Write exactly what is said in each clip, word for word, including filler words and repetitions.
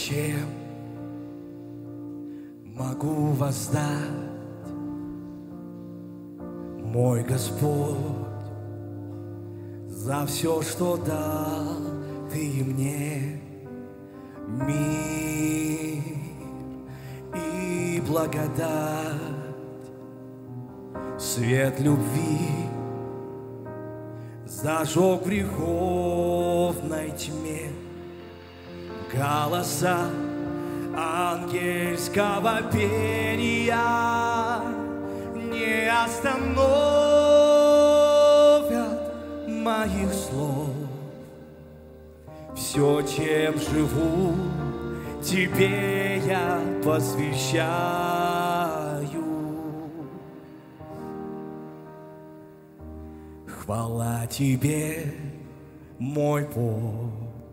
чем могу воздать, мой Господь, за все, что дал Ты мне, мир и благодать, свет любви зажег в греховной тьме, голоса ангельского пения не остановят моих слов. Все, чем живу, Тебе я посвящаю. Хвала Тебе, мой Бог.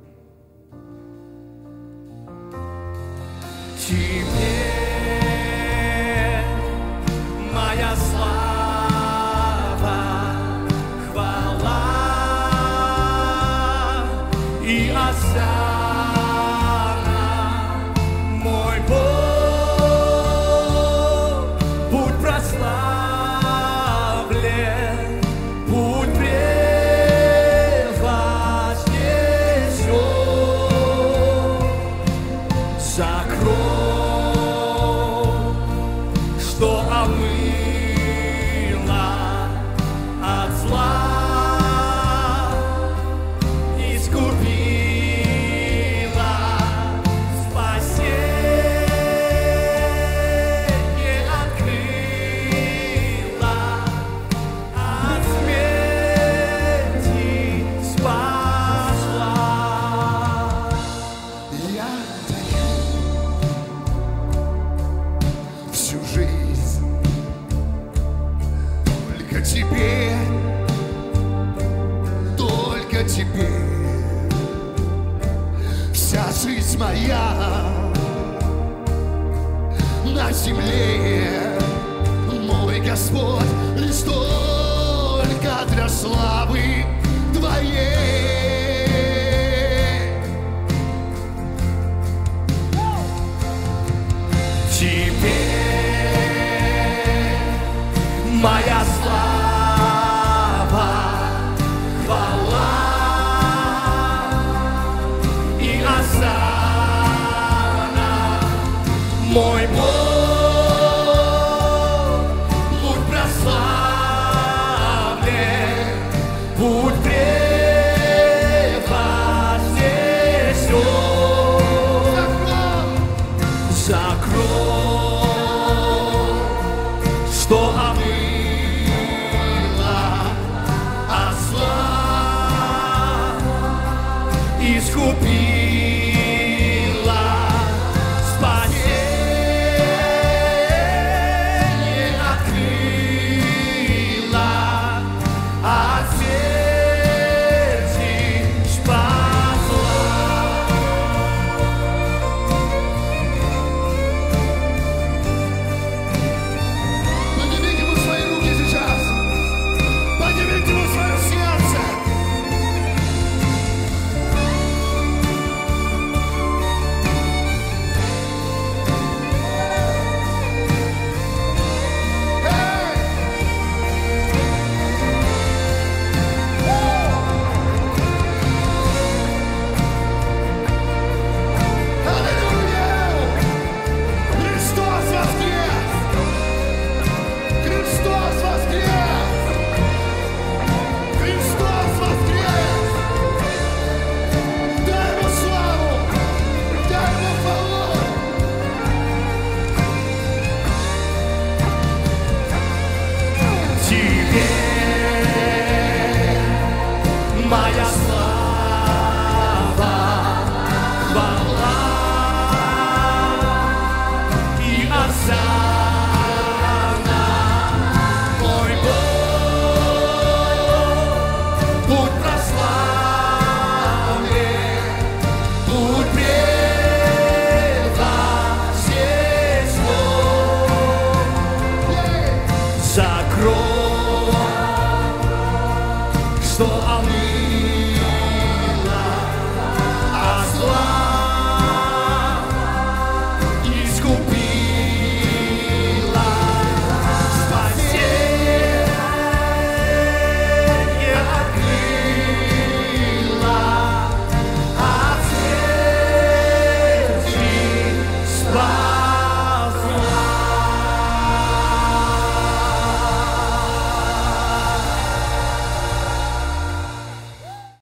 Тебе моя слава, хвала и осанна, мой Бог, будь прославлен, будь превознесен за кровь, что омыла от зла, искупила, спасение открыла, от смерти спасла. Я даю всю жизнь только Тебе, только Тебе. Вся жизнь моя на земле, мой Господь, лишь только для славы